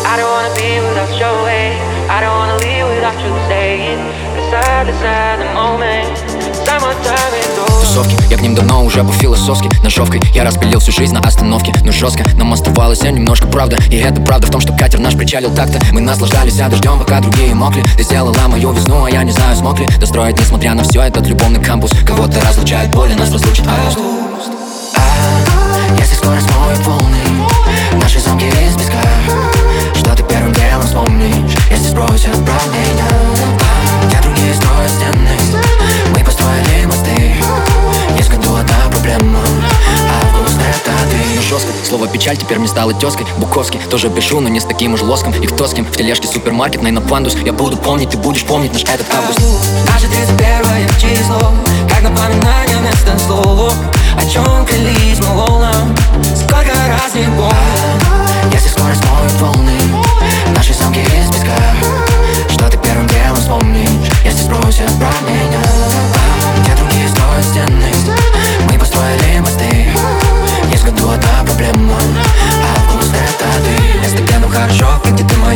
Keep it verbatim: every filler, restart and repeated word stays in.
I don't wanna be without your way. I don't wanna leave without you staying. Beside, beside the moment. Summertime is over. Тусовки, я к ним давно уже по-философски. Ножовкой я распилил всю жизнь на остановке. Но жестко нам оставалось немножко правда. И это правда в том, что катер наш причалил так-то. Мы наслаждались дождем, пока другие мокли. Ты сделала мою весну, а я не знаю, смог ли достроить, несмотря на все, этот любовный кампус. Кого-то разлучает боль, и нас разлучит август. А, если скоро смоют волны наши замки из песка, что ты первым делом вспомнишь, если сбросят про меня? А, я другие строят стены, мы построили мосты. Есть в году одна проблема, август это ты. Но жестко, слово печаль теперь мне стало тезкой. Буковский тоже пишу, но не с таким уж лоском. И кто с кем в тележке супермаркетной на пандус. Я буду помнить, ты будешь помнить наш этот август. Наше тридцать первое число, как напоминание вместо слов. О чем клялись мы волнам, сколько раз не помню. А, если скоро смоют волны наши замки из песка, что ты первым делом вспомнишь, если спросят про меня? А, я другие строят стены, мы построили мосты. Есть в году одна проблема, август это ты. Если где нам хорошо, где ты